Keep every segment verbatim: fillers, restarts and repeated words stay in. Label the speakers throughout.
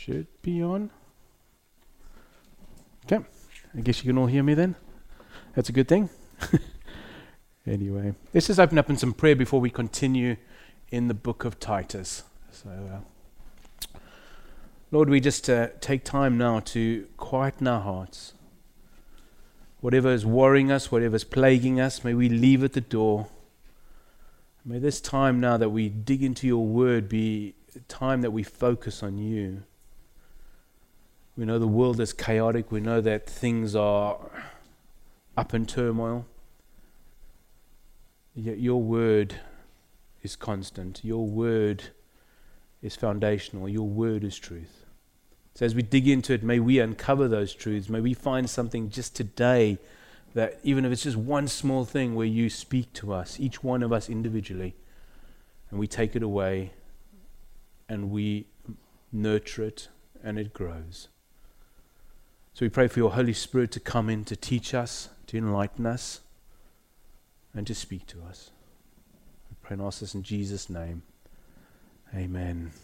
Speaker 1: Should be on. Okay, I guess you can all hear me then. That's a good thing. Anyway, let's just open up in some prayer before we continue in the book of Titus. So, uh, Lord, we just uh, take time now to quieten our hearts. Whatever is worrying us, whatever is plaguing us, may we leave at the door. May this time now that we dig into your word be a time that we focus on you. We know the world is chaotic. We know that things are up in turmoil. Yet your word is constant. Your word is foundational. Your word is truth. So as we dig into it, may we uncover those truths. May we find something just today that, even if it's just one small thing where you speak to us, each one of us individually, and we take it away and we nurture it and it grows. So we pray for your Holy Spirit to come in to teach us, to enlighten us, and to speak to us. We pray and ask this in Jesus' name. Amen.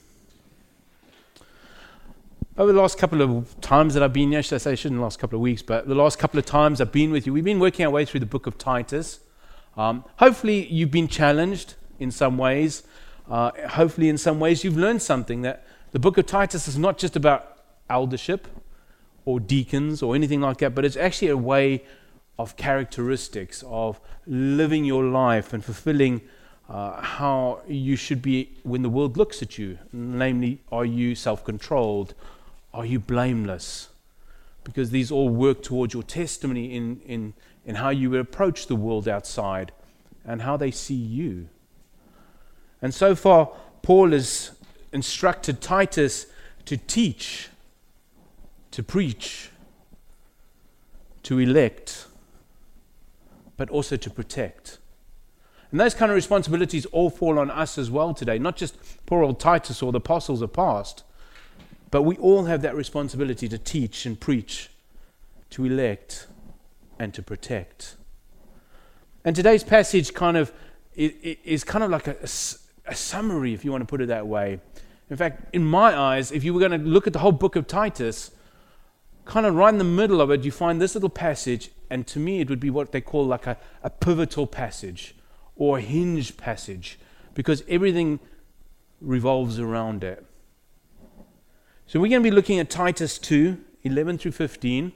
Speaker 1: Over the last couple of times that I've been here, should I say, shouldn't the last couple of weeks, but the last couple of times I've been with you, we've been working our way through the book of Titus. Um, hopefully you've been challenged in some ways. Uh, hopefully in some ways you've learned something, that the book of Titus is not just about eldership or deacons or anything like that, but it's actually a way of characteristics of living your life and fulfilling uh, how you should be when the world looks at you. Namely, are you self-controlled? Are you blameless? Because these all work towards your testimony in, in, in how you approach the world outside and how they see you. And so far, Paul has instructed Titus to teach, to preach, to elect, but also to protect. And those kind of responsibilities all fall on us as well today, not just poor old Titus or the apostles of past, but we all have that responsibility to teach and preach, to elect, and to protect. And today's passage kind of is kind of like a, a summary, if you want to put it that way. In fact, in my eyes, if you were going to look at the whole book of Titus, kind of right in the middle of it, you find this little passage, and to me it would be what they call like a, a pivotal passage or a hinge passage, because everything revolves around it. So we're going to be looking at Titus two, eleven through fifteen.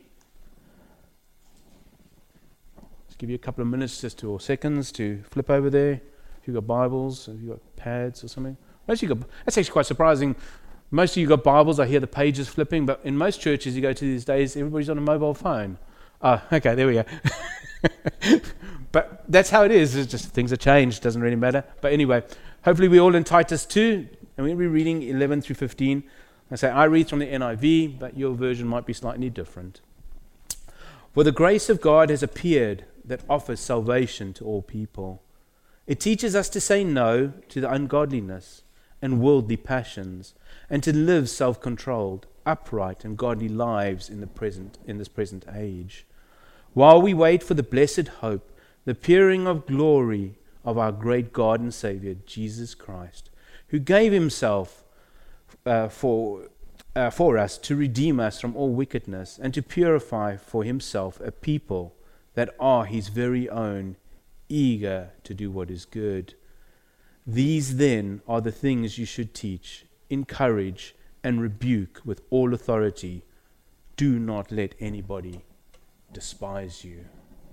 Speaker 1: Let's give you a couple of minutes just to, or seconds to flip over there. If you've got Bibles, if you've got pads or something. Most of you got, that's actually quite surprising. Most of you got Bibles, I hear the pages flipping, but in most churches you go to these days, everybody's on a mobile phone. Oh, okay, there we go. But that's how it is. It's just things have changed, doesn't really matter. But anyway, hopefully we're all in Titus two, and we'll be reading eleven through fifteen. I say I read from the N I V, but your version might be slightly different. For the grace of God has appeared that offers salvation to all people. It teaches us to say no to the ungodliness and worldly passions, and to live self-controlled, upright, and godly lives in the present in this present age, while we wait for the blessed hope, the appearing of glory of our great God and Savior, Jesus Christ, who gave himself uh, for uh, for us to redeem us from all wickedness and to purify for himself a people that are his very own, eager to do what is good. These then are the things you should teach, encourage, and rebuke with all authority. Do not let anybody despise you.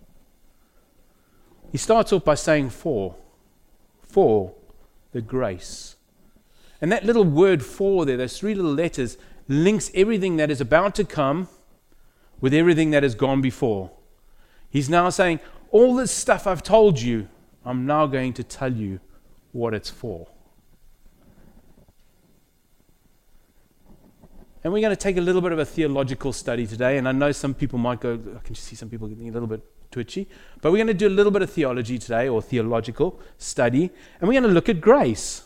Speaker 1: He starts off by saying for, for the grace. And that little word for there, those three little letters, links everything that is about to come with everything that has gone before. He's now saying, all this stuff I've told you, I'm now going to tell you what it's for. And we're going to take a little bit of a theological study today, and I know some people might go, I can just see some people getting a little bit twitchy, but we're going to do a little bit of theology today, or theological study, and we're going to look at grace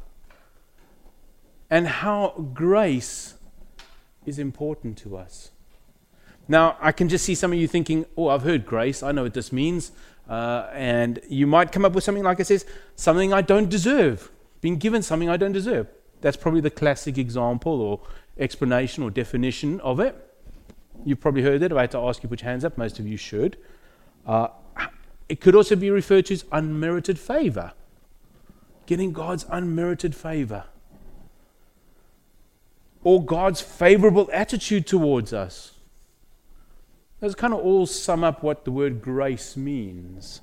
Speaker 1: and how grace is important to us. Now, I can just see some of you thinking, oh, I've heard grace, I know what this means, uh, and you might come up with something like it says, something I don't deserve, being given something I don't deserve. That's probably the classic example or explanation or definition of it. You've probably heard it. If I had to ask you to put your hands up, most of you should. Uh, it could also be referred to as unmerited favor. Getting God's unmerited favor. Or God's favorable attitude towards us. Those kind of all sum up what the word grace means.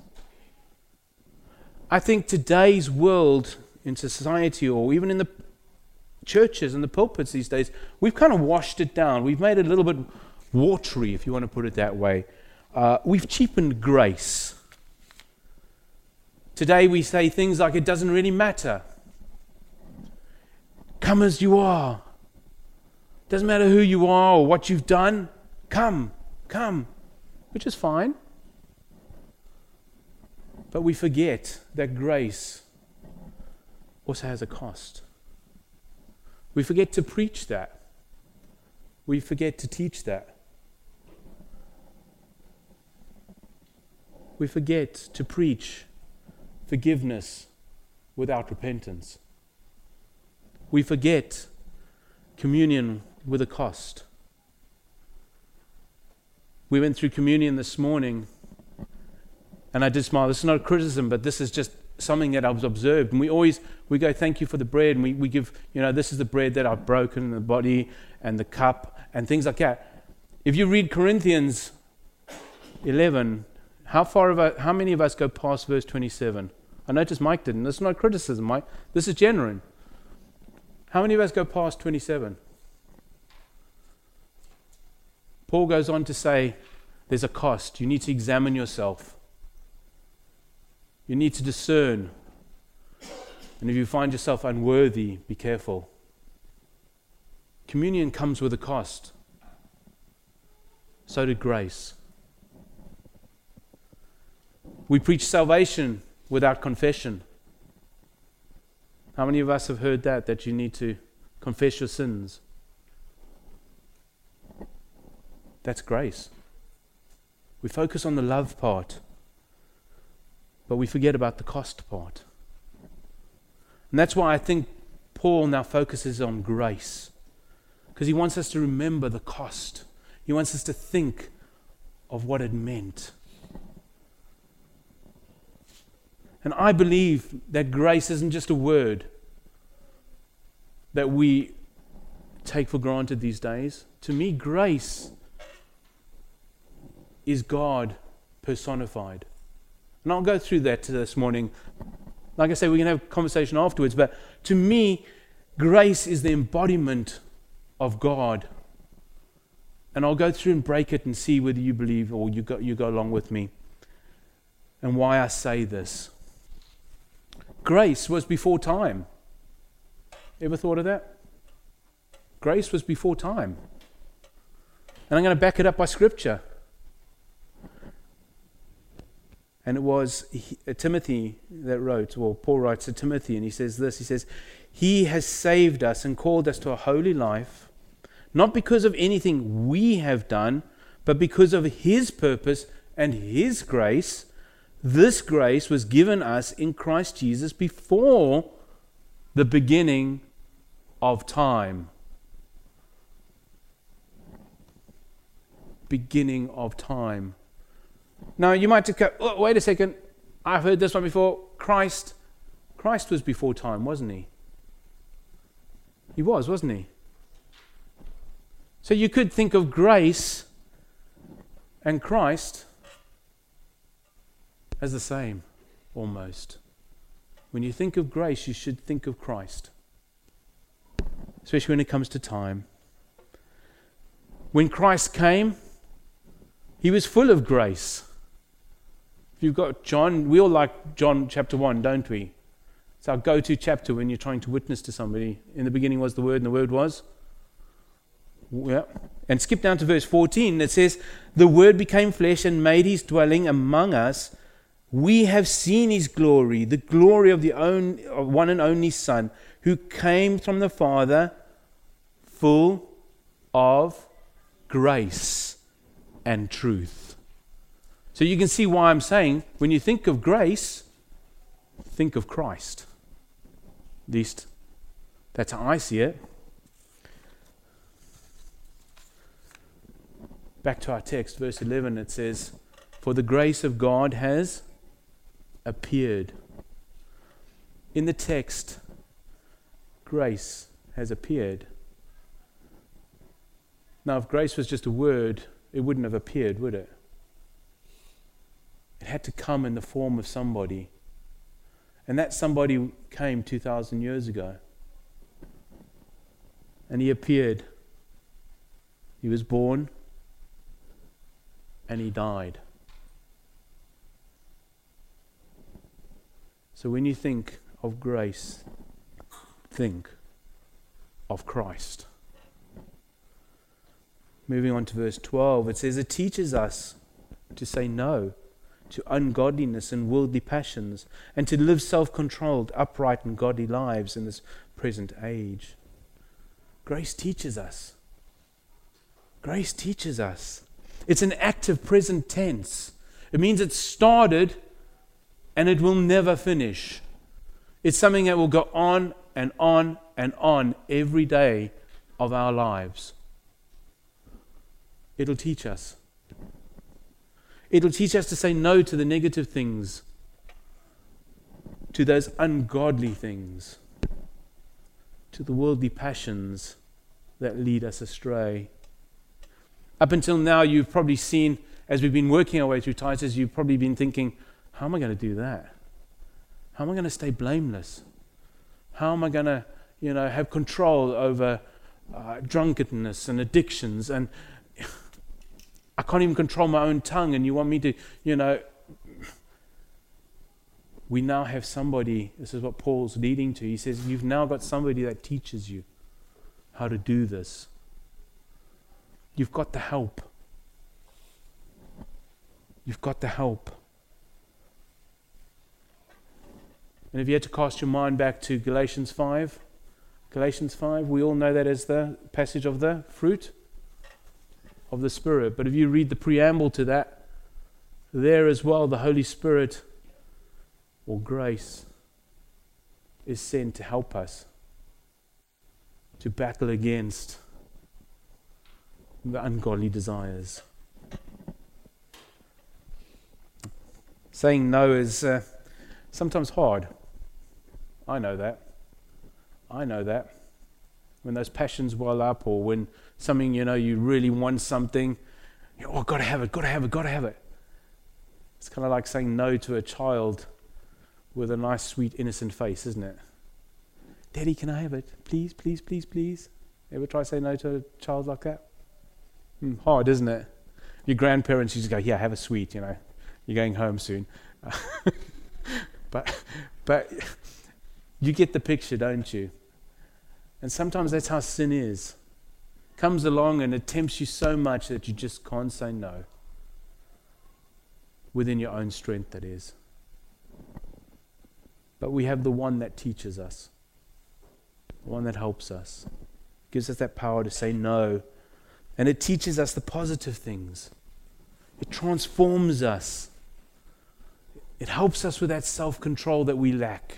Speaker 1: I think today's world in society, or even in the churches and the pulpits these days, we've kind of washed it down. We've made it a little bit watery, if you want to put it that way. Uh, we've cheapened grace. Today we say things like it doesn't really matter. Come as you are. Doesn't matter who you are or what you've done. Come, come, which is fine. But we forget that grace also has a cost. We forget to preach that. We forget to teach that. We forget to preach forgiveness without repentance. We forget communion with a cost. We went through communion this morning, and I did smile. This is not a criticism, but this is just something that I've observed. And we always, we go, thank you for the bread, and we, we give, you know, this is the bread that I've broken, the body, and the cup, and things like that. If you read Corinthians eleven, how far of a, how many of us go past verse twenty-seven? I noticed Mike didn't. This is not criticism, Mike. This is genuine. How many of us go past twenty-seven? Paul goes on to say, there's a cost. You need to examine yourself. You need to discern. And if you find yourself unworthy, be careful. Communion comes with a cost. So did grace. We preach salvation without confession. How many of us have heard that, that you need to confess your sins? That's grace. We focus on the love part, but we forget about the cost part. And that's why I think Paul now focuses on grace, because he wants us to remember the cost. He wants us to think of what it meant. And I believe that grace isn't just a word that we take for granted these days. To me, grace is God personified. And I'll go through that this morning. Like I say, we can have a conversation afterwards, but to me, grace is the embodiment of God. And I'll go through and break it and see whether you believe or you go, you go along with me and why I say this. Grace was before time. Ever thought of that? Grace was before time. And I'm going to back it up by Scripture. And it was he, uh, Timothy that wrote, well, Paul writes to Timothy, and he says this, he says, He has saved us and called us to a holy life, not because of anything we have done, but because of His purpose and His grace. This grace was given us in Christ Jesus before the beginning of time. Beginning of time. Now you might just go, oh, wait a second, I've heard this one before. Christ, Christ was before time, wasn't He? He was, wasn't He? So you could think of grace and Christ as the same, almost. When you think of grace, you should think of Christ, especially when it comes to time. When Christ came, He was full of grace. If you've got John, we all like John chapter one, don't we? It's our go-to chapter when you're trying to witness to somebody. In the beginning was the Word, and the Word was? Yeah. And skip down to verse fourteen. It says, the Word became flesh and made His dwelling among us. We have seen His glory, the glory of the own, of one and only Son, who came from the Father, full of grace and truth. So you can see why I'm saying, when you think of grace, think of Christ. At least That's how I see it. Back to our text, verse eleven, it says, "For the grace of God has appeared." In the text, grace has appeared. Now, if grace was just a word, it wouldn't have appeared, would it? It had to come in the form of somebody. And that somebody came two thousand years ago. And he appeared. He was born. And he died. So when you think of grace, think of Christ. Moving on to verse twelve, it says, "It teaches us to say no to ungodliness and worldly passions, and to live self-controlled, upright, and godly lives in this present age." Grace teaches us. Grace teaches us. It's an active present tense. It means it started and it will never finish. It's something that will go on and on and on every day of our lives. It'll teach us. It'll teach us to say no to the negative things, to those ungodly things, to the worldly passions that lead us astray. Up until now, you've probably seen, as we've been working our way through Titus, you've probably been thinking, how am I going to do that? How am I going to stay blameless? How am I going to, you know, have control over uh, drunkenness and addictions? And I can't even control my own tongue, and you want me to, you know. We now have somebody, this is what Paul's leading to. He says, you've now got somebody that teaches you how to do this. You've got the help. You've got the help. And if you had to cast your mind back to Galatians five, Galatians five, we all know that as the passage of the fruit of the Spirit. But if you read the preamble to that, there as well, the Holy Spirit, or grace, is sent to help us to battle against the ungodly desires. Saying no is uh, sometimes hard. I know that. I know that. When those passions well up, or when something, you know, you really want something, you know, oh, gotta have it, gotta have it, gotta have it. It's kind of like saying no to a child with a nice, sweet, innocent face, isn't it? Daddy, can I have it? Please, please, please, please. Ever try to say no to a child like that? Mm, hard, isn't it? Your grandparents used to go, yeah, have a sweet, you know. You're going home soon. but, but you get the picture, don't you? And sometimes that's how sin is. Comes along and it tempts you so much that you just can't say no. Within your own strength, that is. But we have the one that teaches us. The one that helps us. Gives us that power to say no. And it teaches us the positive things. It transforms us. It helps us with that self-control that we lack.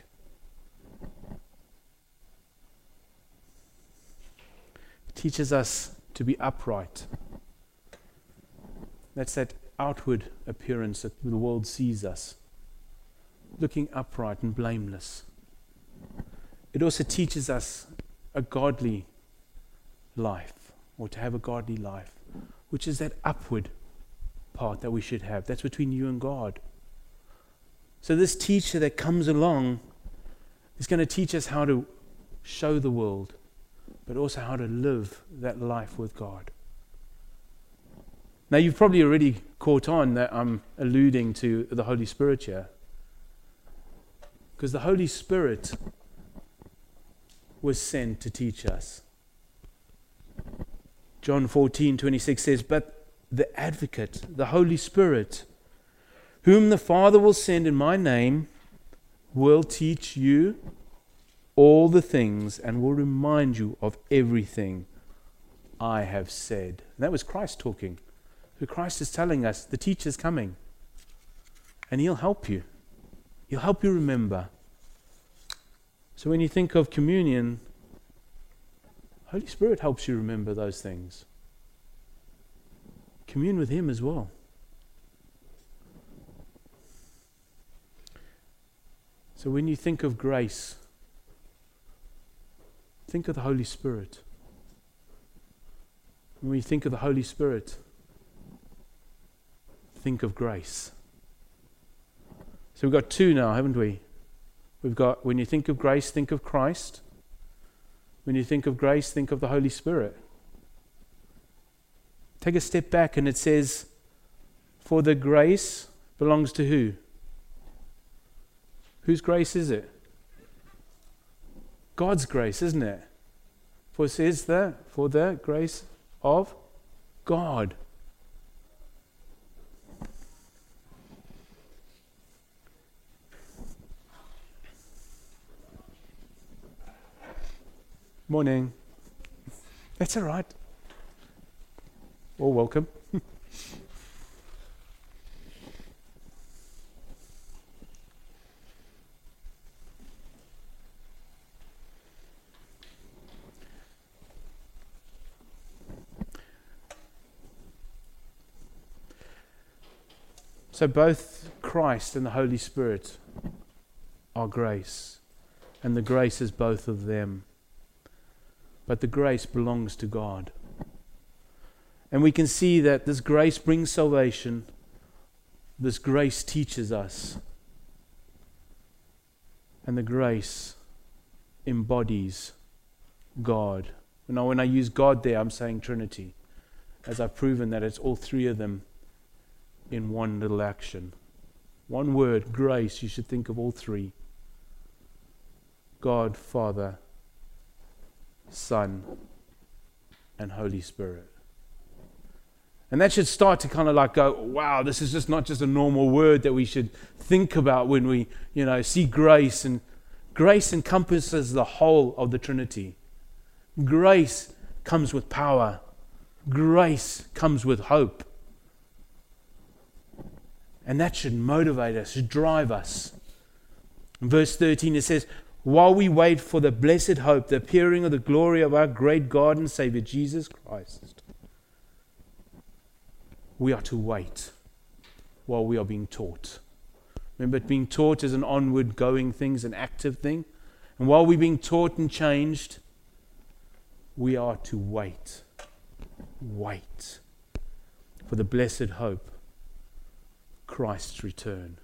Speaker 1: It teaches us to be upright. That's that outward appearance that the world sees us. Looking upright and blameless. It also teaches us a godly life, or to have a godly life, which is that upward part that we should have. That's between you and God. So this teacher that comes along is going to teach us how to show the world, but also how to live that life with God. Now, you've probably already caught on that I'm alluding to the Holy Spirit here. Because the Holy Spirit was sent to teach us. John fourteen twenty-six says, "But the Advocate, the Holy Spirit, whom the Father will send in my name, will teach you all the things and will remind you of everything I have said." And that was Christ talking. So Christ is telling us the teacher's coming. And he'll help you. He'll help you remember. So when you think of communion, Holy Spirit helps you remember those things. Commune with Him as well. So when you think of grace, think of the Holy Spirit. When you think of the Holy Spirit, think of grace. So we've got two now, haven't we? We've got, when you think of grace, think of Christ. When you think of grace, think of the Holy Spirit. Take a step back and it says, for the grace belongs to who? Whose grace is it? God's grace, isn't it? For it says that, for the grace of God. Morning. That's all right. All welcome. So both Christ and the Holy Spirit are grace, and the grace is both of them. But the grace belongs to God. And we can see that this grace brings salvation. This grace teaches us. And the grace embodies God. Now, when I use God there, I'm saying Trinity, as I've proven that it's all three of them in one little action. One word, grace, you should think of all three. God, Father, Son, and Holy Spirit. And that should start to kind of like go, wow, this is just not just a normal word that we should think about when we, you know, see grace. And grace encompasses the whole of the Trinity. Grace comes with power. Grace comes with hope. And that should motivate us, should drive us. In verse thirteen it says, while we wait for the blessed hope, the appearing of the glory of our great God and Savior, Jesus Christ. We are to wait while we are being taught. Remember, being taught is an onward going thing, an active thing. And while we're being taught and changed, we are to wait. Wait for the blessed hope, Christ's return.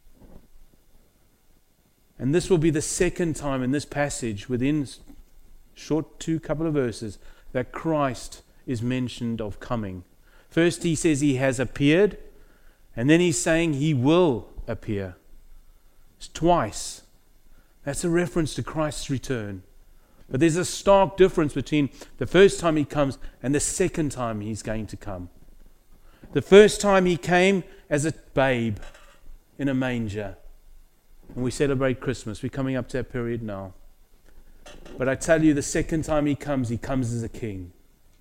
Speaker 1: And this will be the second time in this passage, within short two couple of verses, that Christ is mentioned of coming. First he says he has appeared, and then he's saying he will appear. It's twice. That's a reference to Christ's return. But there's a stark difference between the first time he comes and the second time he's going to come. The first time he came as a babe in a manger. And we celebrate Christmas. We're coming up to that period now. But I tell you, the second time he comes, he comes as a king.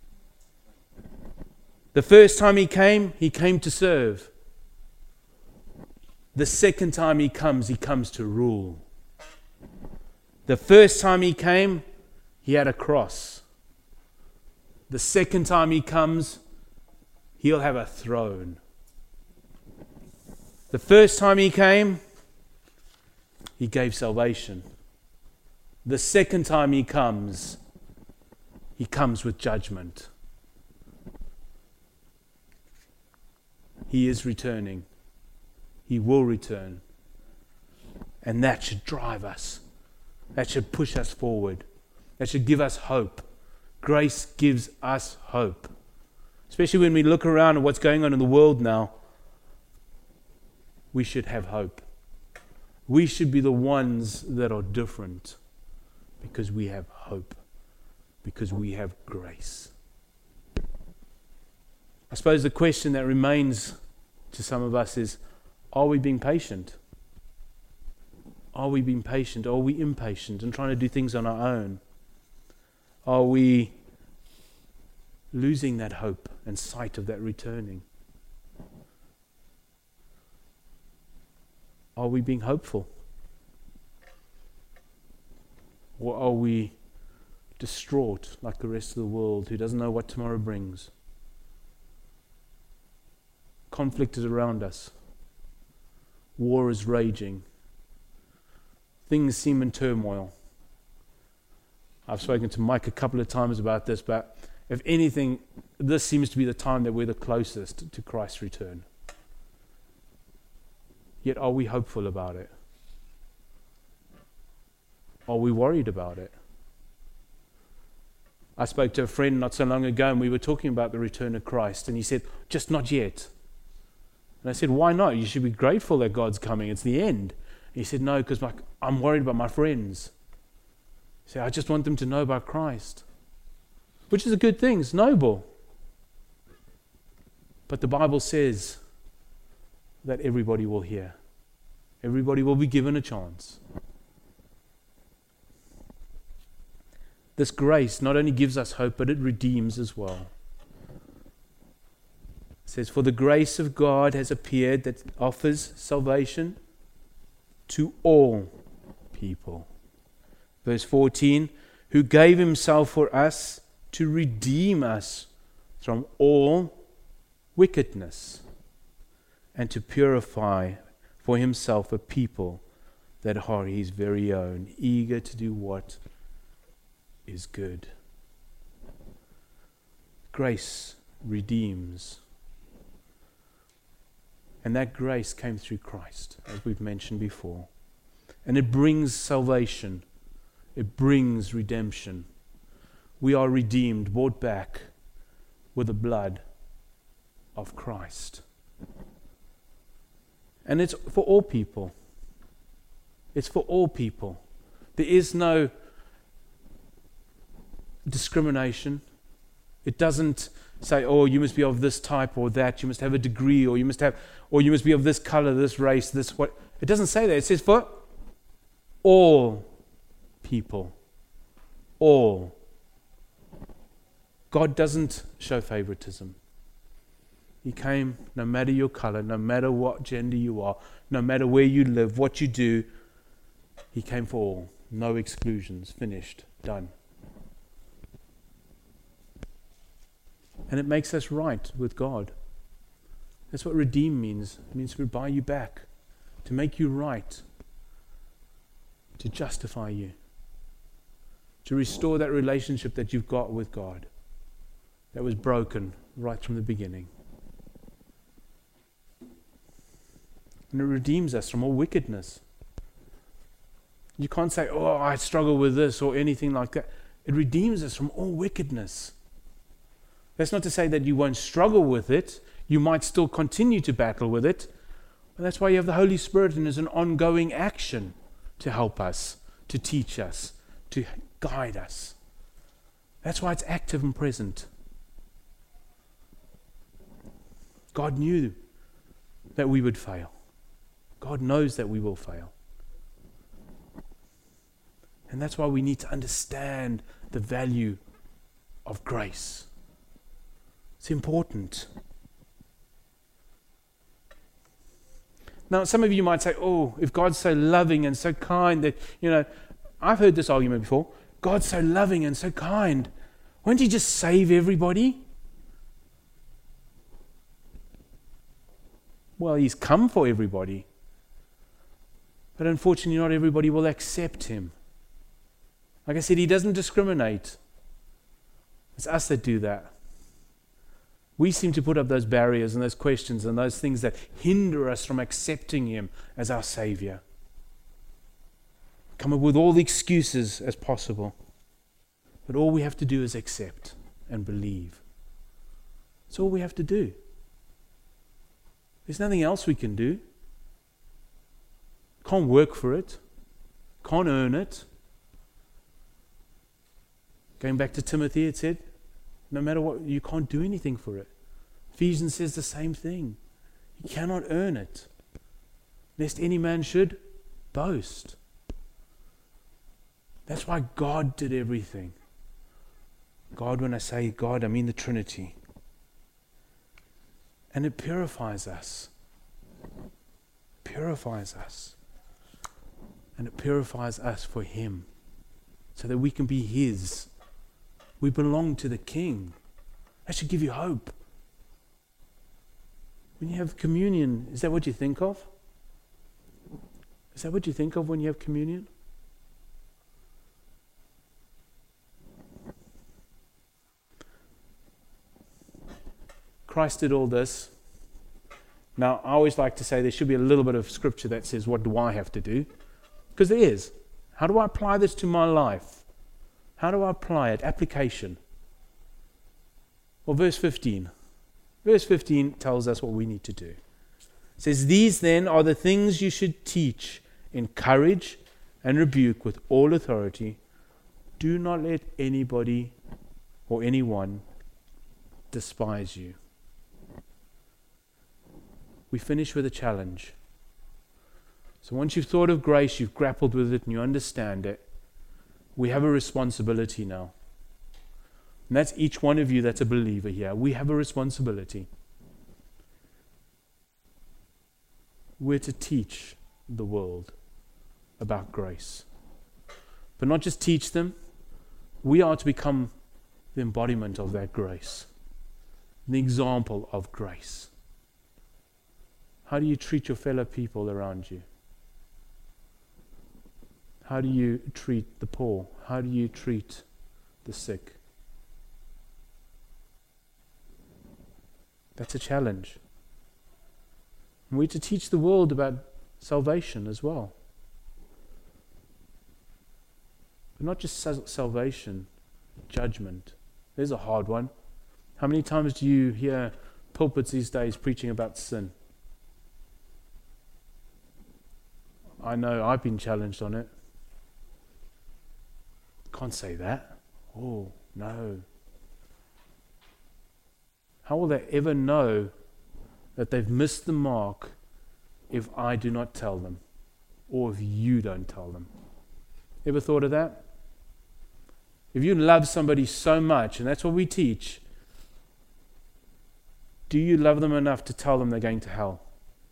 Speaker 1: The first time he came, he came to serve. The second time he comes, he comes to rule. The first time he came, he had a cross. The second time he comes, he'll have a throne. The first time he came, he gave salvation. The second time he comes, he comes with judgment. He is returning. He will return. And that should drive us. That should push us forward. That should give us hope. Grace gives us hope. Especially when we look around at what's going on in the world now. We should have hope. We should be the ones that are different because we have hope, because we have grace. I suppose the question that remains to some of us is, are we being patient? Are we being patient? Are we impatient and trying to do things on our own? Are we losing that hope and sight of that returning? Are we being hopeful? Or are we distraught like the rest of the world, who doesn't know what tomorrow brings. Conflict is around us. War is raging. Things seem in turmoil. I've spoken to Mike a couple of times about this, but if anything, this seems to be the time that we're the closest to Christ's return. Yet are we hopeful about it? Are we worried about it? I spoke to a friend not so long ago, and we were talking about the return of Christ, and he said, just not yet. And I said, why not? You should be grateful that God's coming. It's the end. And he said, no, because I'm worried about my friends. He said, I just want them to know about Christ. Which is a good thing. It's noble. But the Bible says that everybody will hear. Everybody will be given a chance. This grace not only gives us hope, but it redeems as well. It says, for the grace of God has appeared that offers salvation to all people. Verse fourteen, who gave himself for us to redeem us from all wickedness and to purify for himself a people that are his very own, eager to do what is good. Grace redeems. And that grace came through Christ, as we've mentioned before. And it brings salvation. It brings redemption. We are redeemed, bought back with the blood of Christ. And it's for all people. It's for all people. There is no discrimination. It doesn't say, oh, you must be of this type or that, you must have a degree, or you must have, or you must be of this color, this race, this what. It doesn't say that. It says for all people. All. God doesn't show favoritism. He came no matter your color, no matter what gender you are, no matter where you live, what you do. He came for all. No exclusions. Finished. Done. And it makes us right with God. That's what redeem means. It means to buy you back, to make you right, to justify you, to restore that relationship that you've got with God that was broken right from the beginning. And it redeems us from all wickedness. You can't say, oh, I struggle with this or anything like that. It redeems us from all wickedness. That's not to say that you won't struggle with it. You might still continue to battle with it. But that's why you have the Holy Spirit, and there's an ongoing action to help us, to teach us, to guide us. That's why it's active and present. God knew that we would fail. God knows that we will fail. And that's why we need to understand the value of grace. It's important. Now, some of you might say, oh, if God's so loving and so kind that, you know, I've heard this argument before. God's so loving and so kind. Won't he just save everybody? Well, he's come for everybody. But unfortunately, not everybody will accept him. Like I said, he doesn't discriminate. It's us that do that. We seem to put up those barriers and those questions and those things that hinder us from accepting him as our Savior. Come up with all the excuses as possible. But all we have to do is accept and believe. That's all we have to do. There's nothing else we can do. Can't work for it. Can't earn it. Going back to Timothy, it said, no matter what, you can't do anything for it. Ephesians says the same thing. You cannot earn it. Lest any man should boast. That's why God did everything. God, when I say God, I mean the Trinity. And it purifies us. Purifies us. And it purifies us for him. So that we can be his We belong to the King. That should give you hope. When you have communion, is that what you think of? Is that what you think of when you have communion? Christ did all this. Now, I always like to say there should be a little bit of scripture that says, what do I have to do? Because there is. How do I apply this to my life? How do I apply it? Application. Well, verse fifteen. Verse fifteen tells us what we need to do. It says, these then are the things you should teach, encourage, and rebuke with all authority. Do not let anybody or anyone despise you. We finish with a challenge. So once you've thought of grace, you've grappled with it, and you understand it, we have a responsibility now. And that's each one of you that's a believer here. We have a responsibility. We're to teach the world about grace. But not just teach them, we are to become the embodiment of that grace, the example of grace. How do you treat your fellow people around you? How do you treat the poor? How do you treat the sick? That's a challenge. And we're to teach the world about salvation as well. But not just sal- salvation, judgment. There's a hard one. How many times do you hear pulpits these days preaching about sin? I know I've been challenged on it. Can't say that. Oh, no. How will they ever know that they've missed the mark if I do not tell them, or if you don't tell them? Ever thought of that? If you love somebody so much, and that's what we teach, do you love them enough to tell them they're going to hell?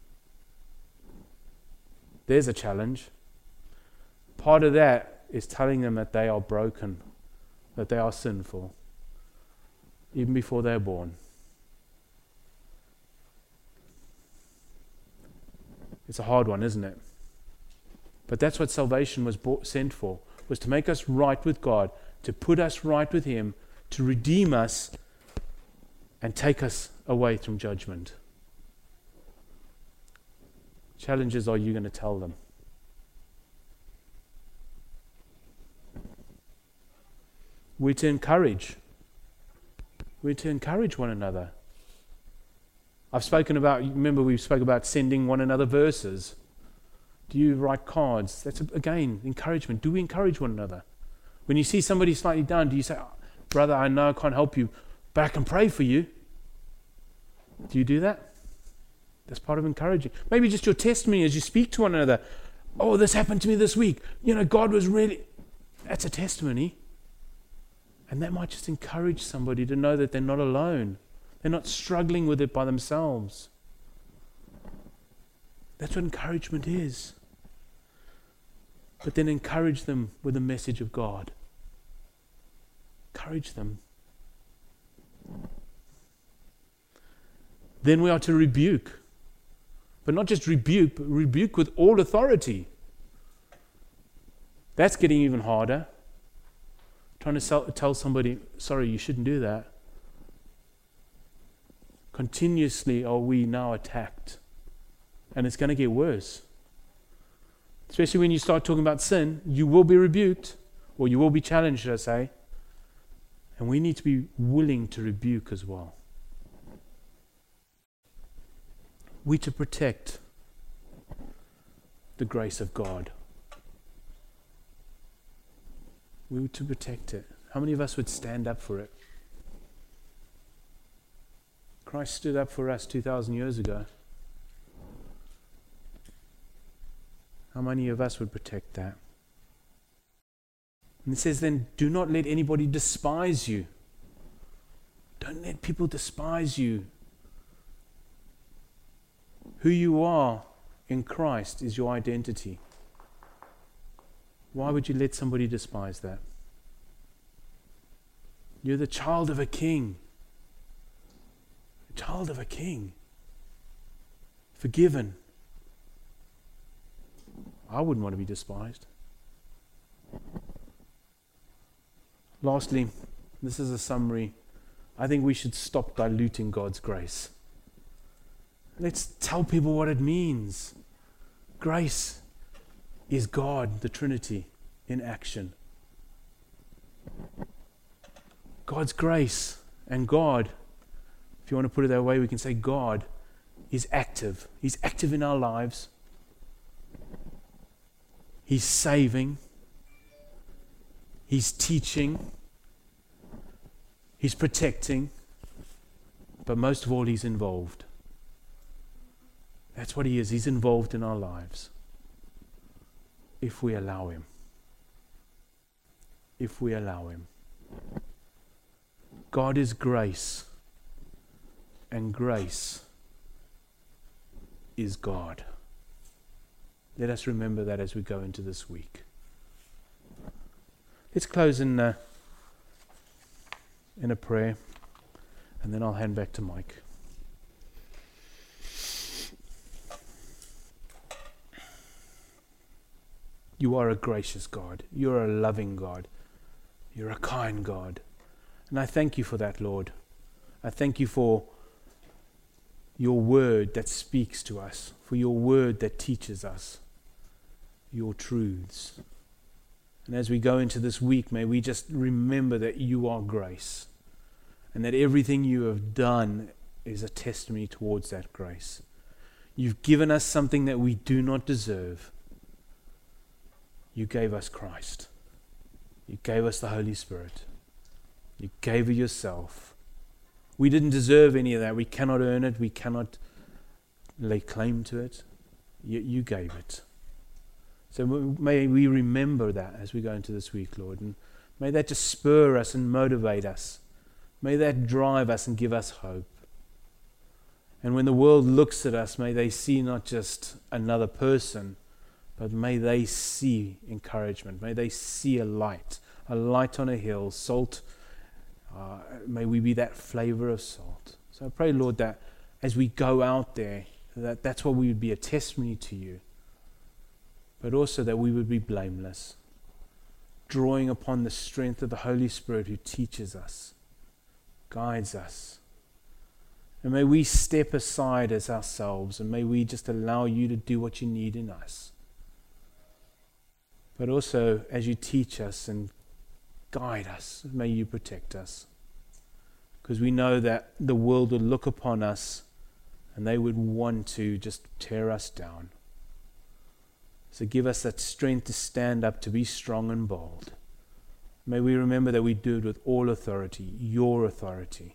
Speaker 1: There's a challenge. Part of that is telling them that they are broken, that they are sinful, even before they're born. It's a hard one, isn't it? But that's what salvation was bought, sent for, was to make us right with God, to put us right with Him, to redeem us and take us away from judgment. Challenges are you going to tell them? We're to encourage. We're to encourage one another. I've spoken about, remember we spoke about sending one another verses. Do you write cards? That's, again, encouragement. Do we encourage one another? When you see somebody slightly down, do you say, oh, brother, I know I can't help you, but I can pray for you? Do you do that? That's part of encouraging. Maybe just your testimony as you speak to one another. Oh, this happened to me this week. You know, God was really... That's a testimony. And that might just encourage somebody to know that they're not alone. They're not struggling with it by themselves. That's what encouragement is. But then encourage them with the message of God. Encourage them. Then we are to rebuke. But not just rebuke, but rebuke with all authority. That's getting even harder. Trying to sell, tell somebody, sorry, you shouldn't do that. Continuously are we now attacked. And it's going to get worse. Especially when you start talking about sin, you will be rebuked, or you will be challenged, should I say. And we need to be willing to rebuke as well. We to protect the grace of God. We were to protect it. How many of us would stand up for it? Christ stood up for us two thousand years ago. How many of us would protect that? And it says then, do not let anybody despise you. Don't let people despise you. Who you are in Christ is your identity. Why would you let somebody despise that? You're the child of a king. A child of a king. Forgiven. I wouldn't want to be despised. Lastly, this is a summary. I think we should stop diluting God's grace. Let's tell people what it means. Grace is God, the Trinity, in action. God's grace and God, if you want to put it that way, we can say God is active. He's active in our lives. He's saving. He's teaching. He's protecting. But most of all, He's involved. That's what He is. He's involved in our lives. If we allow Him. If we allow Him. God is grace. And grace is God. Let us remember that as we go into this week. Let's close in, uh, in a prayer, and then I'll hand back to Mike. You are a gracious God. You're a loving God. You're a kind God. And I thank you for that, Lord. I thank you for your word that speaks to us, for your word that teaches us your truths. And as we go into this week, may we just remember that you are grace, and that everything you have done is a testimony towards that grace. You've given us something that we do not deserve. You gave us Christ. You gave us the Holy Spirit. You gave it yourself. We didn't deserve any of that. We cannot earn it. We cannot lay claim to it. You, you gave it. So may we remember that as we go into this week, Lord. And may that just spur us and motivate us. May that drive us and give us hope. And when the world looks at us, may they see not just another person, but may they see encouragement. May they see a light, a light on a hill, salt. Uh, may we be that flavor of salt. So I pray, Lord, that as we go out there, that that's what we would be, a testimony to you. But also that we would be blameless, drawing upon the strength of the Holy Spirit who teaches us, guides us. And may we step aside as ourselves, and may we just allow you to do what you need in us. But also, as you teach us and guide us, may you protect us. Because we know that the world would look upon us and they would want to just tear us down. So give us that strength to stand up, to be strong and bold. May we remember that we do it with all authority, your authority.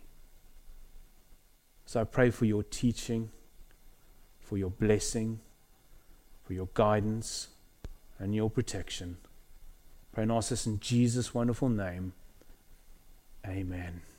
Speaker 1: So I pray for your teaching, for your blessing, for your guidance, and your protection. Pray and ask this in Jesus' wonderful name. Amen.